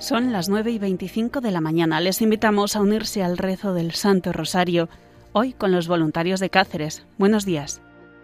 Son las 9:25 de la mañana. Les invitamos a unirse al rezo del Santo Rosario, hoy con los voluntarios de Cáceres. Buenos días.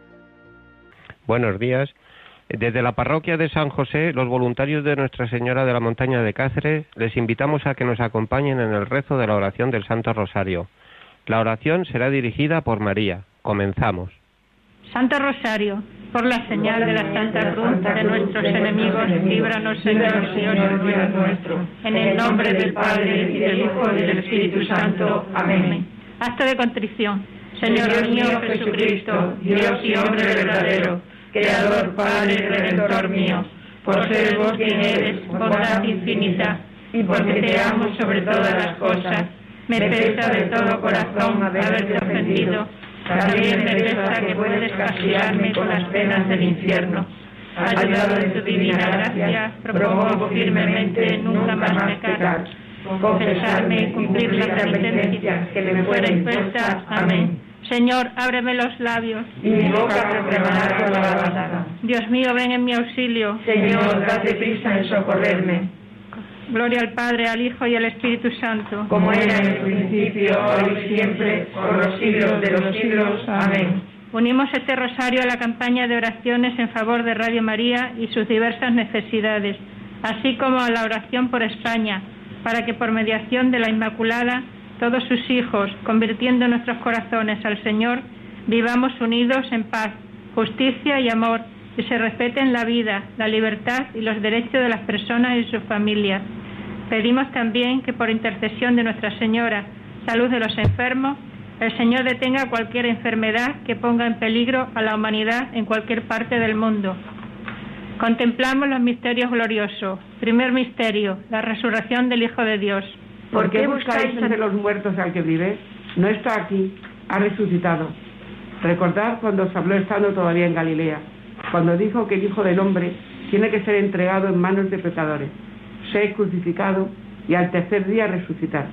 Buenos días. Desde la parroquia de San José, los voluntarios de Nuestra Señora de la Montaña de Cáceres, les invitamos a que nos acompañen en el rezo de la oración del Santo Rosario. La oración será dirigida por María. Comenzamos. Santo Rosario, por la señal de la Santa Cruz de nuestros enemigos, líbranos, Señor, Dios nuestro. En el nombre del Padre, y del Hijo, y del Espíritu Santo. Amén. Acto de contrición. Señor mío Jesucristo, Dios y hombre verdadero, Creador, Padre y Redentor mío, por ser vos quien eres, bondad infinita, y porque te amo sobre todas las cosas, me pesa de todo corazón haberte ofendido. También me pesa que puedes castigarme con las penas del infierno. Ayudado de tu divina gracia, propongo firmemente nunca más pecar, confesarme y cumplir la penitencia que me fuera impuesta. Amén. Señor, ábreme los labios, y mi boca proclamará tu alabanza. Dios mío, ven en mi auxilio. Señor, date prisa en socorrerme. Gloria al Padre, al Hijo y al Espíritu Santo, como era en el principio, ahora y siempre, por los siglos de los siglos. Amén. Unimos este rosario a la campaña de oraciones en favor de Radio María y sus diversas necesidades, así como a la oración por España, para que por mediación de la Inmaculada, todos sus hijos, convirtiendo nuestros corazones al Señor, vivamos unidos en paz, justicia y amor, y se respeten la vida, la libertad y los derechos de las personas y sus familias. Pedimos también que por intercesión de Nuestra Señora, salud de los enfermos, el Señor detenga cualquier enfermedad que ponga en peligro a la humanidad en cualquier parte del mundo. Contemplamos los misterios gloriosos. Primer misterio, la resurrección del Hijo de Dios. ¿Por qué buscáis entre los muertos al que vive? No está aquí, ha resucitado. Recordad cuando os habló estando todavía en Galilea, cuando dijo que el Hijo del Hombre tiene que ser entregado en manos de pecadores, ser crucificado y al tercer día resucitar.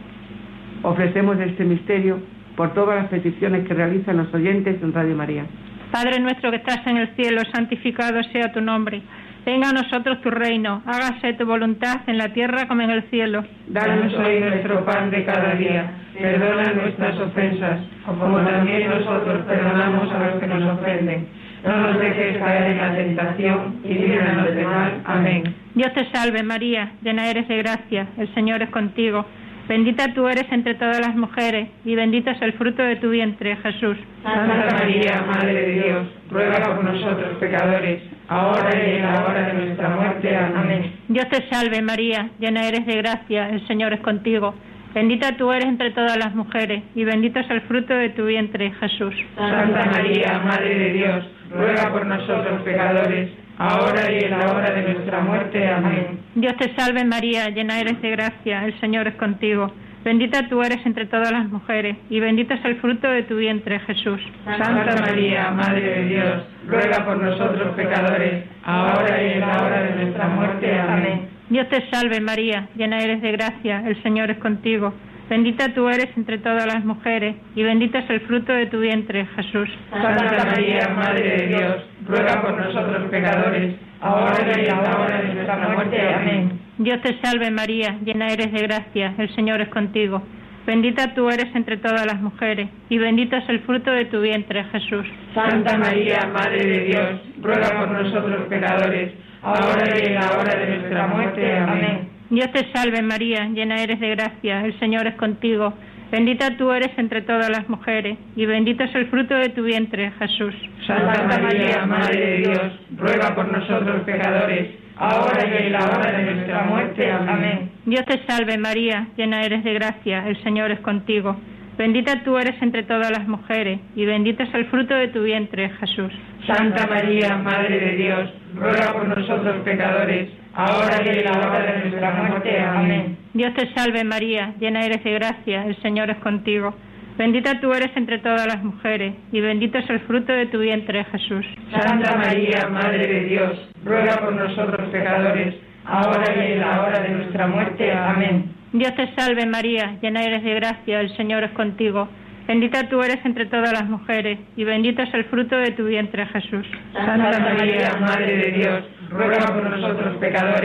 Ofrecemos este misterio por todas las peticiones que realizan los oyentes en Radio María. Padre nuestro que estás en el cielo, santificado sea tu nombre. Venga a nosotros tu reino, hágase tu voluntad en la tierra como en el cielo. Danos hoy nuestro pan de cada día, perdona nuestras ofensas, como también nosotros perdonamos a los que nos ofenden. No nos dejes caer en la tentación y líbranos del mal. Amén. Dios te salve María, llena eres de gracia, el Señor es contigo. Bendita tú eres entre todas las mujeres, y bendito es el fruto de tu vientre, Jesús. Santa María, Madre de Dios, ruega por nosotros pecadores, ahora y en la hora de nuestra muerte. Amén. Dios te salve María, llena eres de gracia, el Señor es contigo. Bendita tú eres entre todas las mujeres, y bendito es el fruto de tu vientre, Jesús. Santa María, Madre de Dios, ruega por nosotros pecadores, ahora y en la hora de nuestra muerte. Amén. Dios te salve María, llena eres de gracia, el Señor es contigo. Bendita tú eres entre todas las mujeres, y bendito es el fruto de tu vientre, Jesús. Santa María, Madre de Dios, ruega por nosotros pecadores, ahora y en la hora de nuestra muerte. Amén. Dios te salve María, llena eres de gracia, el Señor es contigo. Bendita tú eres entre todas las mujeres, y bendito es el fruto de tu vientre, Jesús. Santa María, Madre de Dios, ruega por nosotros pecadores, ahora y en la hora de nuestra muerte. Amén. Dios te salve María, llena eres de gracia, el Señor es contigo. Bendita tú eres entre todas las mujeres, y bendito es el fruto de tu vientre, Jesús. Santa María, Madre de Dios, ruega por nosotros pecadores, ahora y en la hora de nuestra muerte. Amén. Dios te salve María, llena eres de gracia, el Señor es contigo. Bendita tú eres entre todas las mujeres, y bendito es el fruto de tu vientre, Jesús. Santa María, Madre de Dios, ruega por nosotros pecadores, ahora y en la hora de nuestra muerte. Amén. Dios te salve María, llena eres de gracia, el Señor es contigo. Bendita tú eres entre todas las mujeres, y bendito es el fruto de tu vientre, Jesús. Santa María, Madre de Dios, ruega por nosotros pecadores, ahora y en la hora de nuestra muerte. Amén. Dios te salve María, llena eres de gracia, el Señor es contigo. Bendita tú eres entre todas las mujeres, y bendito es el fruto de tu vientre, Jesús. Santa María, Madre de Dios, ruega por nosotros pecadores, ahora y en la hora de nuestra muerte. Amén. Dios te salve María, llena eres de gracia, el Señor es contigo. Bendita tú eres entre todas las mujeres, y bendito es el fruto de tu vientre, Jesús. Santa María, Madre de Dios, ruega por nosotros pecadores,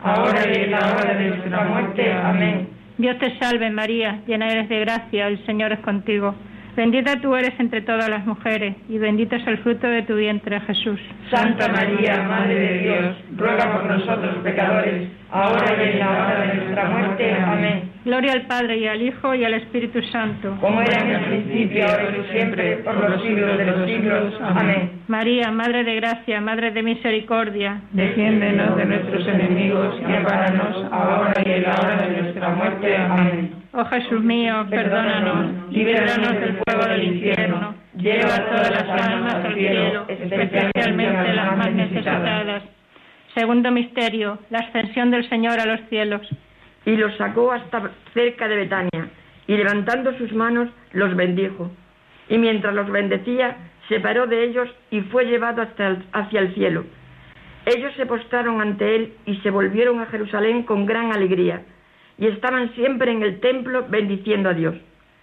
ahora y en la hora de nuestra muerte. Amén. Dios te salve María, llena eres de gracia, el Señor es contigo. Bendita tú eres entre todas las mujeres, y bendito es el fruto de tu vientre, Jesús. Santa María, Madre de Dios, ruega por nosotros pecadores, ahora y en la hora de nuestra muerte. Amén. Gloria al Padre, y al Hijo, y al Espíritu Santo. Como era en el principio, ahora y siempre, por los siglos de los siglos. Amén. María, Madre de gracia, Madre de misericordia, defiéndenos de nuestros enemigos y ampáranos ahora y en la hora de nuestra muerte. Amén. Oh Jesús mío, perdónanos, líbranos del fuego del infierno, lleva todas las almas al cielo, especialmente las más necesitadas. Segundo misterio, la ascensión del Señor a los cielos. Y los sacó hasta cerca de Betania, y levantando sus manos los bendijo. Y mientras los bendecía, se paró de ellos y fue llevado hacia el cielo. Ellos se postraron ante él y se volvieron a Jerusalén con gran alegría, y estaban siempre en el templo bendiciendo a Dios.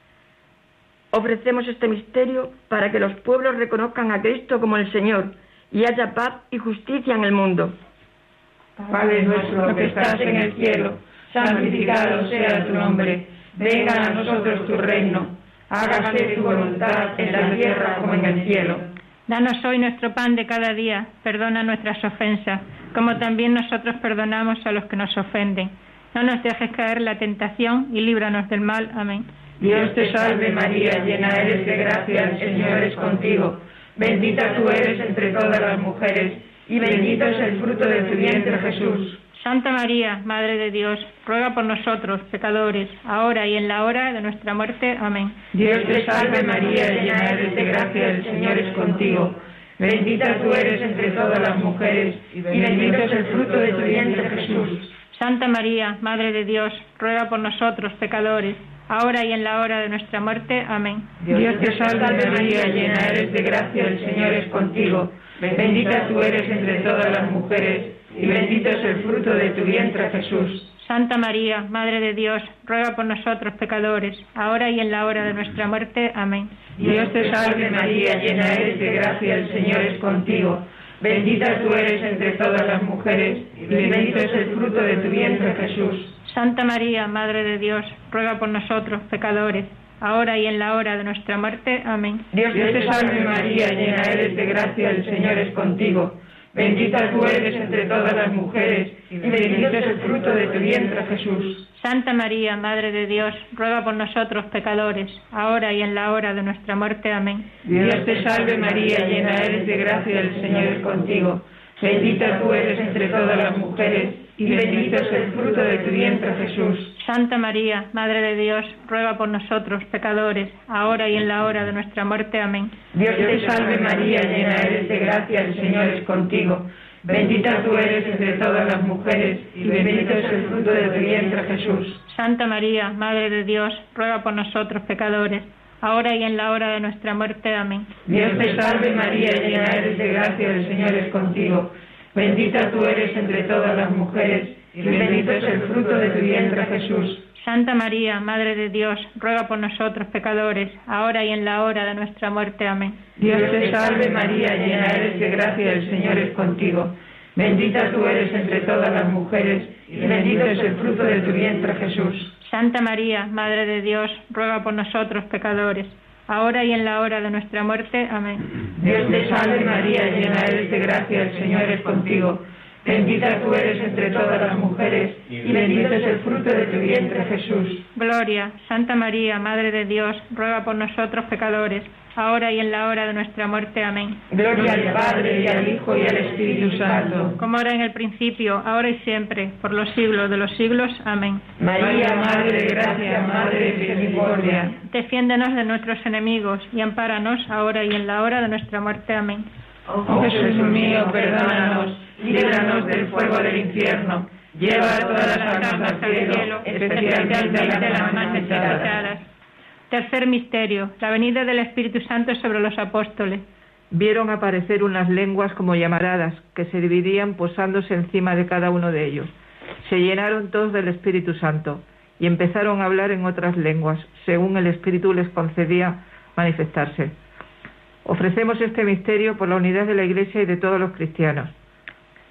Ofrecemos este misterio para que los pueblos reconozcan a Cristo como el Señor y haya paz y justicia en el mundo. Padre nuestro que estás en el cielo, santificado sea tu nombre. Venga a nosotros tu reino. Hágase tu voluntad en la tierra como en el cielo. Danos hoy nuestro pan de cada día. Perdona nuestras ofensas, como también nosotros perdonamos a los que nos ofenden. No nos dejes caer en la tentación y líbranos del mal. Amén. Dios te salve María, llena eres de gracia, el Señor es contigo. Bendita tú eres entre todas las mujeres, y bendito es el fruto de tu vientre, Jesús. Santa María, Madre de Dios, ruega por nosotros, pecadores, ahora y en la hora de nuestra muerte. Amén. Dios te salve María, llena eres de gracia, el Señor es contigo. Bendita tú eres entre todas las mujeres, y bendito es el fruto de tu vientre, Jesús. Santa María, Madre de Dios, ruega por nosotros, pecadores, ahora y en la hora de nuestra muerte. Amén. Dios te salve María, llena eres de gracia, el Señor es contigo. Bendita tú eres entre todas las mujeres, y bendito es el fruto de tu vientre, Jesús. Santa María, Madre de Dios, ruega por nosotros, pecadores, ahora y en la hora de nuestra muerte. Amén. Dios te salve María, llena eres de gracia, el Señor es contigo. Bendita tú eres entre todas las mujeres, y bendito es el fruto de tu vientre, Jesús. Santa María, Madre de Dios, ruega por nosotros, pecadores, ahora y en la hora de nuestra muerte. Amén. Dios te salve María, llena eres de gracia, el Señor es contigo. Bendita tú eres entre todas las mujeres, y bendito es el fruto de tu vientre, Jesús. Santa María, Madre de Dios, ruega por nosotros, pecadores, ahora y en la hora de nuestra muerte. Amén. Dios te salve María, llena eres de gracia, el Señor es contigo. Bendita tú eres entre todas las mujeres, y bendito es el fruto de tu vientre, Jesús. Santa María, Madre de Dios, ruega por nosotros, pecadores, ahora y en la hora de nuestra muerte. Amén. Dios te salve María, llena eres de gracia, el Señor es contigo. Bendita tú eres entre todas las mujeres, y bendito es el fruto de tu vientre, Jesús. Santa María, Madre de Dios, ruega por nosotros, pecadores, ahora y en la hora de nuestra muerte. Amén. Dios te salve María, llena eres de gracia, el Señor es contigo. Bendita tú eres entre todas las mujeres, y bendito es el fruto de tu vientre, Jesús. Santa María, Madre de Dios, ruega por nosotros, pecadores, ahora y en la hora de nuestra muerte. Amén. Dios te salve María, llena eres de gracia, el Señor es contigo. Bendita tú eres entre todas las mujeres, y bendito es el fruto de tu vientre, Jesús. Santa María, Madre de Dios, ruega por nosotros, pecadores, ahora y en la hora de nuestra muerte. Amén. Dios te salve María, llena eres de gracia, el Señor es contigo. Bendita tú eres entre todas las mujeres, y bendito es el fruto de tu vientre, Jesús. Gloria, Santa María, Madre de Dios, ruega por nosotros, pecadores, ahora y en la hora de nuestra muerte. Amén. Gloria al Padre, y al Hijo, y al Espíritu Santo. Como era en el principio, ahora y siempre, por los siglos de los siglos. Amén. María, Madre de gracia, Madre de misericordia. Defiéndenos de nuestros enemigos, y ampáranos ahora y en la hora de nuestra muerte. Amén. Oh Jesús mío, perdónanos, líbranos del fuego del infierno, lleva a todas las almas al cielo, especialmente a las más necesitadas. Tercer misterio, la venida del Espíritu Santo sobre los apóstoles. Vieron aparecer unas lenguas como llamaradas, que se dividían posándose encima de cada uno de ellos. Se llenaron todos del Espíritu Santo, y empezaron a hablar en otras lenguas, según el Espíritu les concedía manifestarse. Ofrecemos este misterio por la unidad de la Iglesia y de todos los cristianos.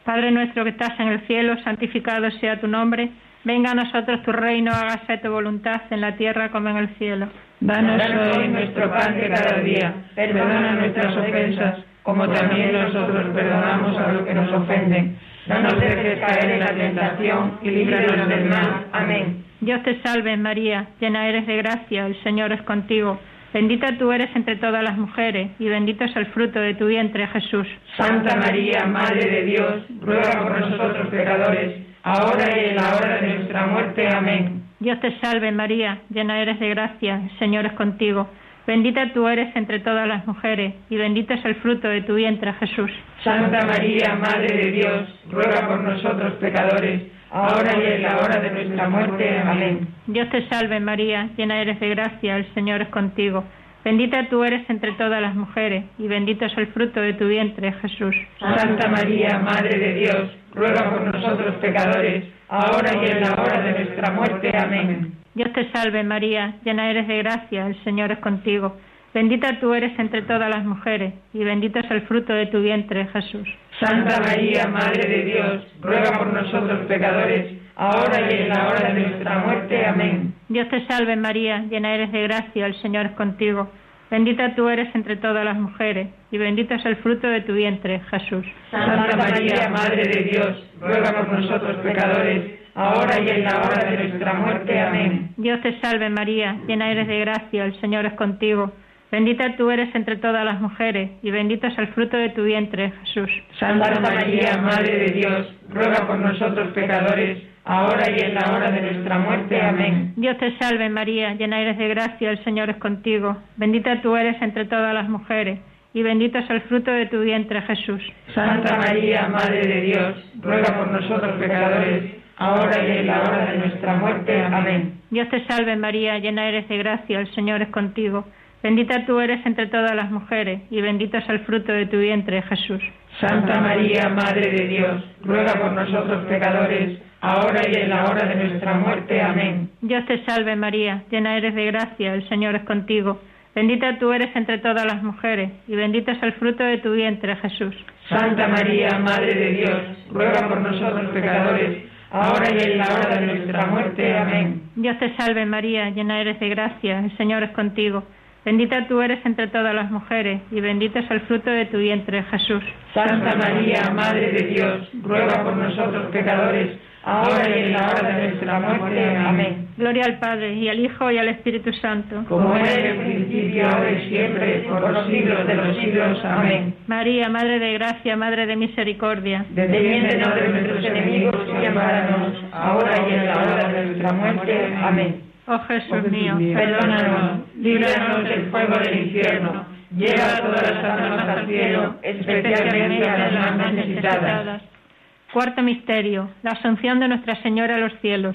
Padre nuestro que estás en el cielo, santificado sea tu nombre. Venga a nosotros tu reino, hágase tu voluntad en la tierra como en el cielo. Danos hoy nuestro pan de cada día. Perdona nuestras ofensas, como también nosotros perdonamos a los que nos ofenden. No nos dejes caer en la tentación y líbranos del mal. Amén. Dios te salve, María, llena eres de gracia, el Señor es contigo. Bendita tú eres entre todas las mujeres, y bendito es el fruto de tu vientre, Jesús. Santa María, Madre de Dios, ruega por nosotros pecadores, ahora y en la hora de nuestra muerte. Amén. Dios te salve, María, llena eres de gracia, el Señor es contigo. Bendita tú eres entre todas las mujeres, y bendito es el fruto de tu vientre, Jesús. Santa María, Madre de Dios, ruega por nosotros pecadores, ahora y en la hora de nuestra muerte. Amén. Dios te salve, María, llena eres de gracia, el Señor es contigo. Bendita tú eres entre todas las mujeres, y bendito es el fruto de tu vientre, Jesús. Santa María, Madre de Dios, ruega por nosotros pecadores, ahora y en la hora de nuestra muerte. Amén. Dios te salve, María, llena eres de gracia, el Señor es contigo. Bendita tú eres entre todas las mujeres, y bendito es el fruto de tu vientre, Jesús. Santa María, Madre de Dios, ruega por nosotros pecadores, ahora y en la hora de nuestra muerte. Amén. Dios te salve, María, llena eres de gracia, el Señor es contigo. Bendita tú eres entre todas las mujeres, y bendito es el fruto de tu vientre, Jesús. Santa María, Madre de Dios, ruega por nosotros pecadores, ahora y en la hora de nuestra muerte. Amén. Dios te salve, María, llena eres de gracia, el Señor es contigo. Bendita tú eres entre todas las mujeres, y bendito es el fruto de tu vientre, Jesús. Santa María, Madre de Dios, ruega por nosotros pecadores, ahora y en la hora de nuestra muerte. Amén. Dios te salve, María, llena eres de gracia, el Señor es contigo. Bendita tú eres entre todas las mujeres, y bendito es el fruto de tu vientre, Jesús. Santa María, Madre de Dios, ruega por nosotros pecadores, ahora y en la hora de nuestra muerte. Amén. Dios te salve, María, llena eres de gracia, el Señor es contigo. Bendita tú eres entre todas las mujeres, y bendito es el fruto de tu vientre, Jesús. Santa María, Madre de Dios, ruega por nosotros pecadores, ahora y en la hora de nuestra muerte. Amén. Dios te salve, María, llena eres de gracia, el Señor es contigo. Bendita tú eres entre todas las mujeres, y bendito es el fruto de tu vientre, Jesús. Santa María, Madre de Dios, ruega por nosotros pecadores, ahora y en la hora de nuestra muerte. Amén. Dios te salve, María, llena eres de gracia, el Señor es contigo. Bendita tú eres entre todas las mujeres, y bendito es el fruto de tu vientre, Jesús. Santa María, Madre de Dios, ruega por nosotros pecadores, ahora y en la hora de nuestra muerte. Amén. Gloria al Padre, y al Hijo, y al Espíritu Santo. Como era en el principio, ahora y siempre, por los siglos de los siglos. Amén. María, Madre de gracia, Madre de misericordia. Defiéndenos de nuestros enemigos y ampáranos, ahora y en la hora de nuestra muerte. Amén. Oh Jesús mío, perdónanos, líbranos del fuego del infierno, lleva a todas las almas al cielo, especialmente a las más necesitadas. Cuarto misterio, la asunción de Nuestra Señora a los cielos.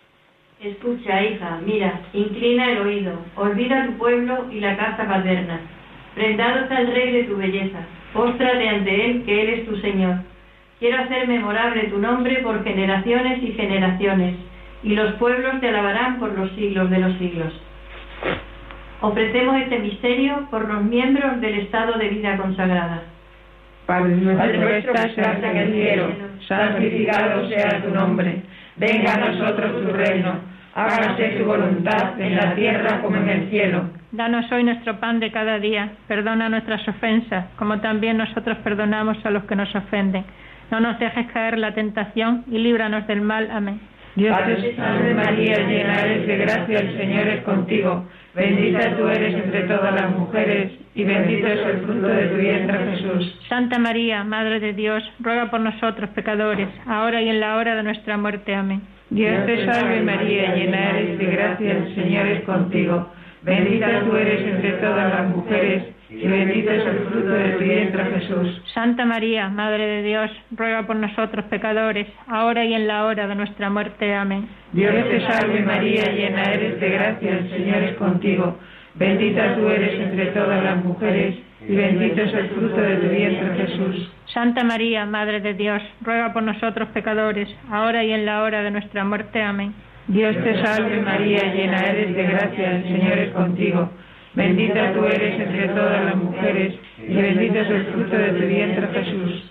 Escucha, hija, mira, inclina el oído, olvida tu pueblo y la casa paterna. Prendado está el Rey de tu belleza, póstrate ante Él, que Él es tu Señor. Quiero hacer memorable tu nombre por generaciones y generaciones, y los pueblos te alabarán por los siglos de los siglos. Ofrecemos este misterio por los miembros del estado de vida consagrada. Padre nuestro que estás en el cielo, santificado sea tu nombre. Venga a nosotros tu reino. Hágase tu voluntad en la tierra como en el cielo. Danos hoy nuestro pan de cada día. Perdona nuestras ofensas, como también nosotros perdonamos a los que nos ofenden. No nos dejes caer en la tentación y líbranos del mal. Amén. Dios te salve María, llena eres de gracia, el Señor es contigo. Bendita tú eres entre todas las mujeres, y bendito es el fruto de tu vientre, Jesús. Santa María, Madre de Dios, ruega por nosotros pecadores, ahora y en la hora de nuestra muerte. Amén. Dios te salve María, llena eres de gracia, el Señor es contigo. Bendita tú eres entre todas las mujeres, y bendito es el fruto de tu vientre, Jesús. Santa María, Madre de Dios, ruega por nosotros pecadores, ahora y en la hora de nuestra muerte. Amén. Dios te salve María, llena eres de gracia, el Señor es contigo. Bendita tú eres entre todas las mujeres, y bendito es el fruto de tu vientre, Jesús. Santa María, Madre de Dios, ruega por nosotros pecadores, ahora y en la hora de nuestra muerte. Amén. Dios te salve María, llena eres de gracia, el Señor es contigo. Bendita tú eres entre todas las mujeres, y bendito es el fruto de tu vientre, Jesús.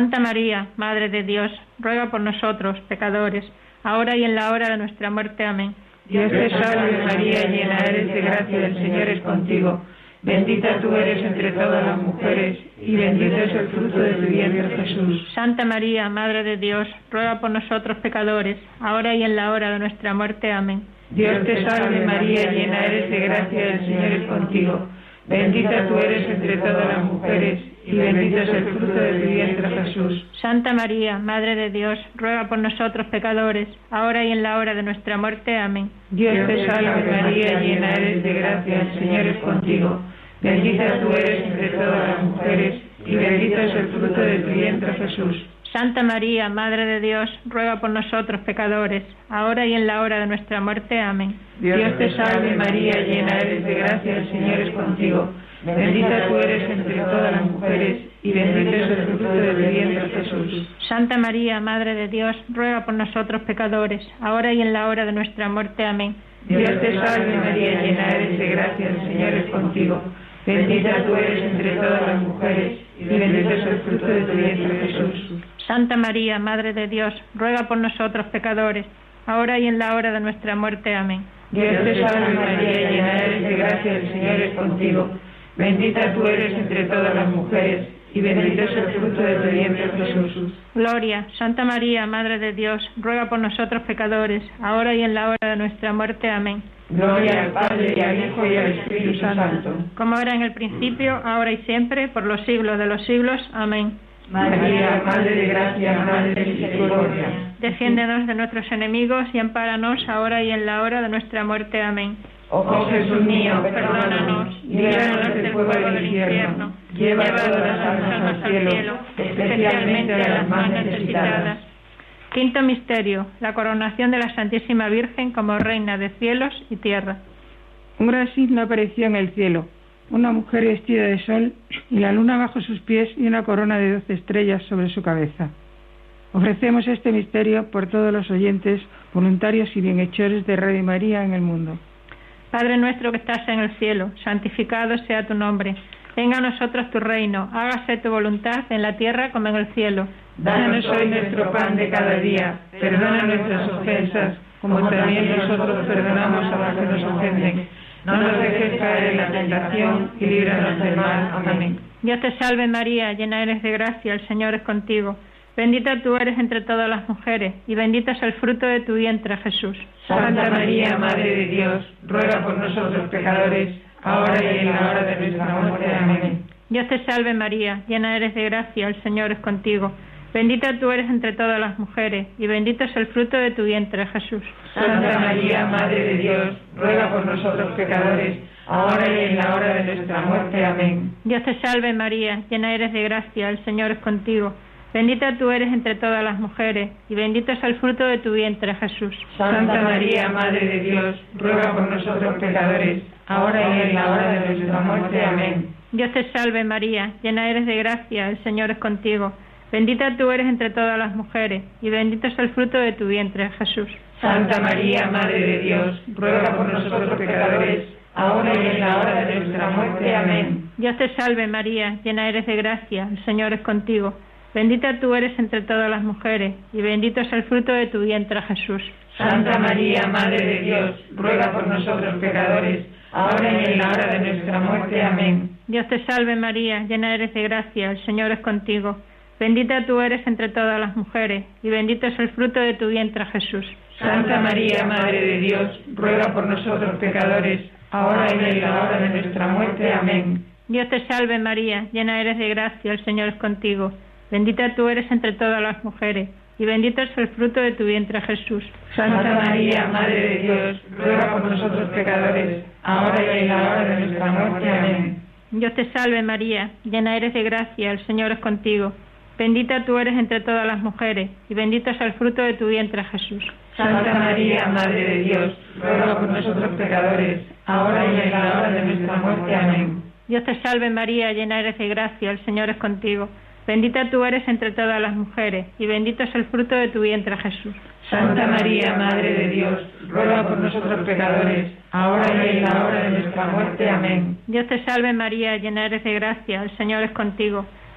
Santa María, Madre de Dios, ruega por nosotros, pecadores, ahora y en la hora de nuestra muerte. Amén. Dios te salve María, llena eres de gracia, el Señor es contigo. Bendita tú eres entre todas las mujeres, y bendito es el fruto de tu vientre, Jesús. Santa María, Madre de Dios, ruega por nosotros pecadores, ahora y en la hora de nuestra muerte. Amén. Dios te salve María, llena eres de gracia, el Señor es contigo. Bendita tú eres entre todas las mujeres, y bendito es el fruto de tu vientre, Jesús. Santa María, Madre de Dios, ruega por nosotros pecadores, ahora y en la hora de nuestra muerte. Amén. Dios te salve María, llena eres de gracia, el Señor es contigo. Bendita tú eres entre todas las mujeres, y bendito es el fruto de tu vientre, Jesús. Santa María, Madre de Dios, ruega por nosotros pecadores, ahora y en la hora de nuestra muerte. Amén. Dios te salve María, llena eres de gracia, el Señor es contigo. Bendita tú eres entre todas las mujeres, y bendito es el fruto de tu vientre, Jesús. Santa María, Madre de Dios, ruega por nosotros pecadores, ahora y en la hora de nuestra muerte. Amén. Dios te salve María, llena eres de gracia, el Señor es contigo. Bendita tú eres entre todas las mujeres, y bendito es el fruto de tu vientre, Jesús. Santa María, Madre de Dios, ruega por nosotros pecadores, ahora y en la hora de nuestra muerte. Amén. Dios te salve María, llena eres de gracia, el Señor es contigo. Bendita tú eres entre todas las mujeres, y bendito es el fruto de tu vientre, Jesús. Gloria, Santa María, Madre de Dios, ruega por nosotros pecadores, ahora y en la hora de nuestra muerte. Amén. Gloria al Padre, y al Hijo, y al Espíritu Santo. Como era en el principio, ahora y siempre, por los siglos de los siglos. Amén. María, Madre de gracia, Madre de misericordia. Defiéndenos de nuestros enemigos y ampáranos ahora y en la hora de nuestra muerte. Amén. Oh Jesús mío, perdónanos, líbranos del fuego del infierno, lleva a todas las almas al cielo, especialmente a las más necesitadas. Quinto misterio, la coronación de la Santísima Virgen como Reina de cielos y tierra. Un gran signo apareció en el cielo, una mujer vestida de sol y la luna bajo sus pies y una corona de 12 estrellas sobre su cabeza. Ofrecemos este misterio por todos los oyentes, voluntarios y bienhechores de Radio María en el mundo. Padre nuestro que estás en el cielo, santificado sea tu nombre. Venga a nosotros tu reino, hágase tu voluntad en la tierra como en el cielo. Danos hoy nuestro pan de cada día, perdona nuestras ofensas, como también nosotros perdonamos a los que nos ofenden. No nos dejes caer en la tentación y líbranos del mal. Amén. Dios te salve María, llena eres de gracia, el Señor es contigo. Bendita tú eres entre todas las mujeres, y bendito es el fruto de tu vientre, Jesús. Santa María, Madre de Dios, ruega por nosotros pecadores, ahora y en la hora de nuestra muerte. Amén. Dios te salve María, llena eres de gracia, el Señor es contigo. Bendita tú eres entre todas las mujeres, y bendito es el fruto de tu vientre, Jesús. Santa María, Madre de Dios, ruega por nosotros pecadores, ahora y en la hora de nuestra muerte. Amén. Dios te salve María, llena eres de gracia, el Señor es contigo. Bendita tú eres entre todas las mujeres, y bendito es el fruto de tu vientre, Jesús. Santa María, Madre de Dios, ruega por nosotros pecadores, ahora y en la hora de nuestra muerte. Amén. Dios te salve María, llena eres de gracia, el Señor es contigo. Bendita tú eres entre todas las mujeres, y bendito es el fruto de tu vientre, Jesús. Santa María, Madre de Dios, ruega por nosotros pecadores, ahora y en la hora de nuestra muerte. Amén. Dios te salve María, llena eres de gracia, el Señor es contigo. Bendita tú eres entre todas las mujeres, y bendito es el fruto de tu vientre, Jesús. Santa María, Madre de Dios, ruega por nosotros pecadores, ahora y en la hora de nuestra muerte. Amén. Dios te salve María, llena eres de gracia, el Señor es contigo. Bendita tú eres entre todas las mujeres, y bendito es el fruto de tu vientre, Jesús. Santa María, Madre de Dios, ruega por nosotros pecadores, ahora y en la hora de nuestra muerte. Amén. Dios te salve María, llena eres de gracia, el Señor es contigo. Bendita tú eres entre todas las mujeres, y bendito es el fruto de tu vientre, Jesús. Santa María, Madre de Dios, ruega por nosotros pecadores, ahora y en la hora de nuestra muerte. Amén. Dios te salve María, llena eres de gracia, el Señor es contigo. Bendita tú eres entre todas las mujeres, y bendito es el fruto de tu vientre, Jesús. Santa María, Madre de Dios, ruega por nosotros pecadores, ahora y en la hora de nuestra muerte. Amén. Dios te salve María, llena eres de gracia, el Señor es contigo. Bendita tú eres entre todas las mujeres, y bendito es el fruto de tu vientre, Jesús. Santa María, Madre de Dios, ruega por nosotros pecadores, ahora y en la hora de nuestra muerte. Amén. Dios te salve María, llena eres de gracia, el Señor es contigo.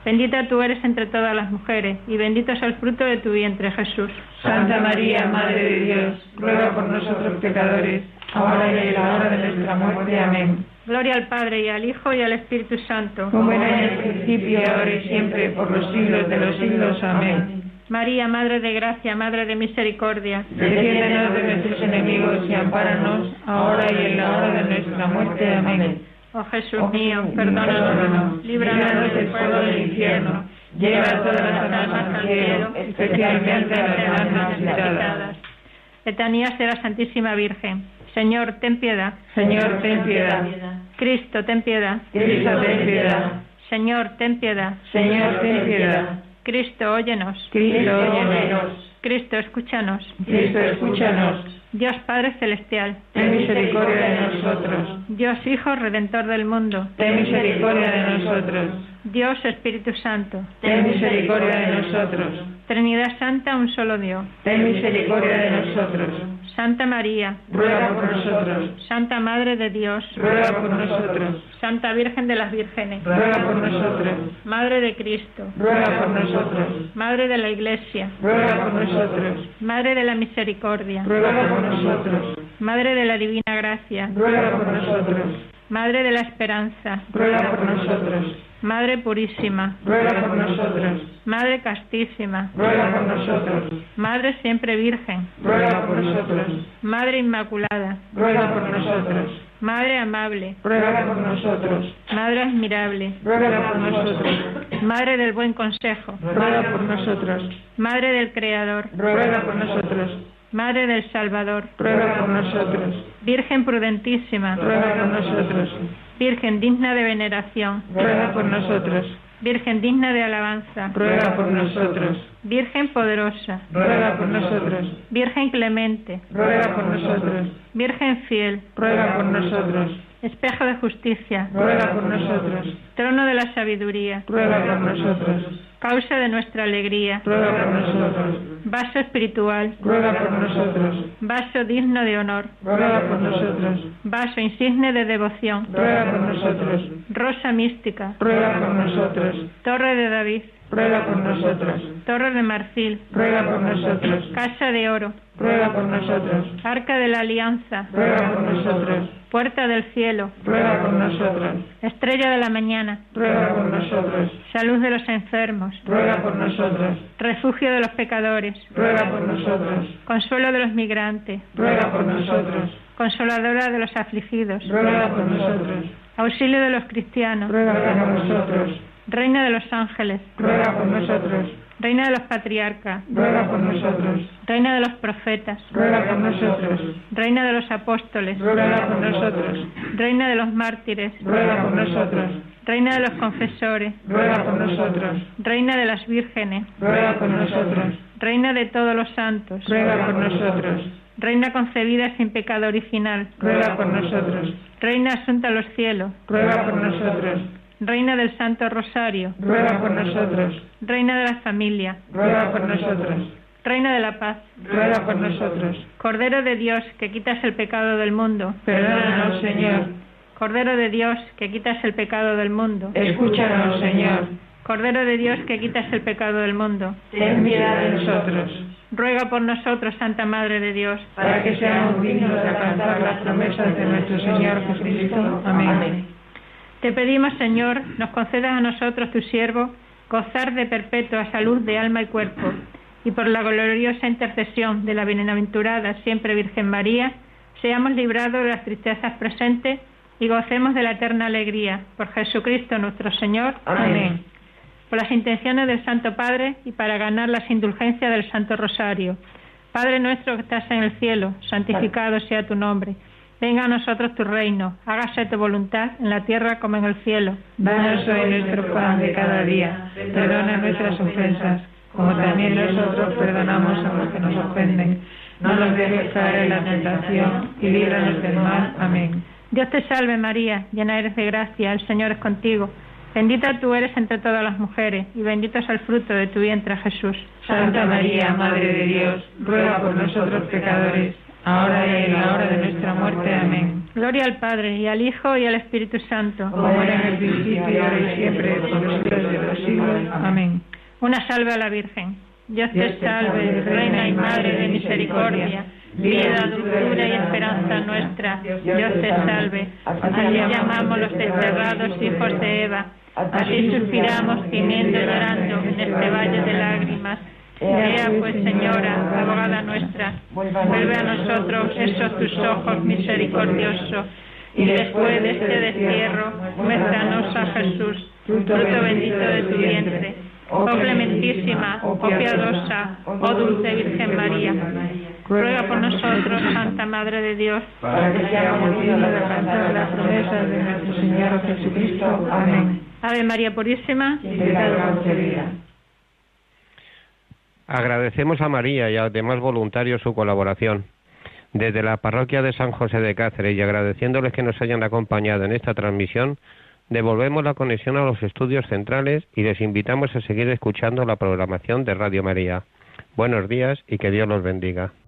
Bendita tú eres entre todas las mujeres, y bendito es el fruto de tu vientre, Jesús. Santa María, Madre de Dios, ruega por nosotros pecadores, ahora y en la hora de nuestra muerte. Amén. Gloria al Padre, y al Hijo, y al Espíritu Santo. Como era en el principio, ahora y siempre, por los siglos de los siglos. Amén. María, Madre de Gracia, Madre de Misericordia, defiéndenos de nuestros enemigos y ampáranos, ahora y en la hora de nuestra muerte. Amén. Oh Jesús mío, perdónanos, líbranos del fuego del infierno, lleva a todas las almas al cielo, especialmente a las almas necesitadas. Letanías de la Santísima Virgen. Señor, ten piedad. Señor, ten piedad. Cristo, ten piedad. Cristo, ten piedad. Señor, ten piedad. Señor, ten piedad. Cristo, óyenos. Cristo, óyenos. Cristo, escúchanos. Cristo, escúchanos. Dios Padre Celestial, ten misericordia de nosotros. Dios Hijo Redentor del mundo, ten misericordia de nosotros. Dios Espíritu Santo, ten misericordia de nosotros. Trinidad Santa, un solo Dios, ten misericordia de nosotros. Santa María, ruega por nosotros. Santa Madre de Dios, ruega por nosotros. Santa Virgen de las Vírgenes, ruega por nosotros. Madre de Cristo, ruega por nosotros. Madre de la Iglesia, ruega por nosotros. Madre de la Misericordia, ruega por nosotros. Madre de la Divina Gracia, ruega por nosotros. Madre de la Esperanza, ruega por nosotros. Madre Purísima, ruega por nosotros. Madre Castísima, ruega por nosotros. Madre Siempre Virgen, ruega por nosotros. Madre Inmaculada, ruega por nosotros. Madre Amable, ruega por nosotros. Madre Admirable, ruega por nosotros. Madre del Buen Consejo, ruega por nosotros. Madre del Creador, ruega por nosotros. Madre del Salvador, ruega por nosotros. Virgen prudentísima, ruega por nosotros. Virgen digna de veneración, ruega por nosotros. Virgen digna de alabanza, ruega por nosotros. Virgen poderosa, ruega por nosotros. Virgen clemente, ruega por nosotros. Virgen fiel, ruega por nosotros. Espejo de justicia, ruega por nosotros. Trono de la sabiduría, ruega por nosotros. Causa de nuestra alegría, ruega por nosotros. Vaso espiritual, ruega por nosotros. Vaso digno de honor, ruega por nosotros. Vaso insigne de devoción, ruega por nosotros. Rosa mística, ruega por nosotros. Torre de David, ruega por nosotros. Torre de marfil, ruega por nosotros. Casa de oro, ruega por nosotros. Arca de la Alianza, ruega por nosotros. Puerta del cielo, ruega por nosotros. Estrella de la mañana, ruega por nosotros. Salud de los enfermos, ruega por nosotros. Refugio de los pecadores, ruega por nosotros. Consuelo de los migrantes, ruega por nosotros. Consoladora de los afligidos, ruega por nosotros. Auxilio de los cristianos, ruega por nosotros. Reina de los ángeles, ruega por nosotros. Reina de los patriarcas, ruega por nosotros. Reina de los profetas, ruega por nosotros. Reina de los apóstoles, ruega por nosotros. Reina de los mártires, ruega por nosotros. Reina de los confesores, ruega por nosotros. Reina de las vírgenes, ruega por nosotros. Reina de todos los santos, ruega por nosotros. Reina concebida sin pecado original, ruega por nosotros. Reina asunta a los cielos, ruega por nosotros. Reina del Santo Rosario, ruega por nosotros. Reina de la familia, ruega por nosotros. Reina de la paz, ruega por nosotros. Cordero de Dios, que quitas el pecado del mundo, perdónanos, Señor. Cordero de Dios, que quitas el pecado del mundo, escúchanos, Señor. Cordero de Dios, que quitas el pecado del mundo, ten piedad de nosotros. Ruega por nosotros, Santa Madre de Dios, para que seamos dignos de alcanzar las promesas de nuestro Señor Jesucristo. Amén. Te pedimos, Señor, nos concedas a nosotros, tu siervo, gozar de perpetua salud de alma y cuerpo, y por la gloriosa intercesión de la bienaventurada siempre Virgen María, seamos librados de las tristezas presentes y gocemos de la eterna alegría. Por Jesucristo nuestro Señor. Amén. Por las intenciones del Santo Padre y para ganar las indulgencias del Santo Rosario. Padre nuestro que estás en el cielo, santificado sea tu nombre. Venga a nosotros tu reino, hágase tu voluntad en la tierra como en el cielo. Danos hoy nuestro pan de cada día, perdona nuestras ofensas, como también nosotros perdonamos a los que nos ofenden. No nos dejes caer en la tentación y líbranos del mal. Amén. Dios te salve María, llena eres de gracia, el Señor es contigo. Bendita tú eres entre todas las mujeres, y bendito es el fruto de tu vientre, Jesús. Santa María, Madre de Dios, ruega por nosotros pecadores, ahora y en la hora de nuestra muerte. Amén. Gloria al Padre, y al Hijo, y al Espíritu Santo. Como era en el principio, y ahora y siempre, por los siglos de los siglos. Amén. Una salve a la Virgen. Dios te salve, Reina y Madre de misericordia, vida, dulzura y esperanza nuestra. Dios te salve. Así llamamos los desterrados hijos de Eva. Así suspiramos, gimiendo y llorando en este valle de lágrimas. Ea pues, Señora, abogada nuestra, vuelve a nosotros esos tus ojos misericordiosos, y después de este destierro, muéstranos a Jesús, fruto bendito de tu vientre. Oh clementísima, oh piadosa, oh dulce Virgen María, ruega por nosotros, Santa Madre de Dios, para que seamos dignos de alcanzar las promesas de nuestro Señor Jesucristo. Amén. Ave María Purísima, sin pecado concebida. Agradecemos a María y a los demás voluntarios su colaboración. Desde la parroquia de San José de Cáceres y agradeciéndoles que nos hayan acompañado en esta transmisión, devolvemos la conexión a los estudios centrales y les invitamos a seguir escuchando la programación de Radio María. Buenos días y que Dios los bendiga.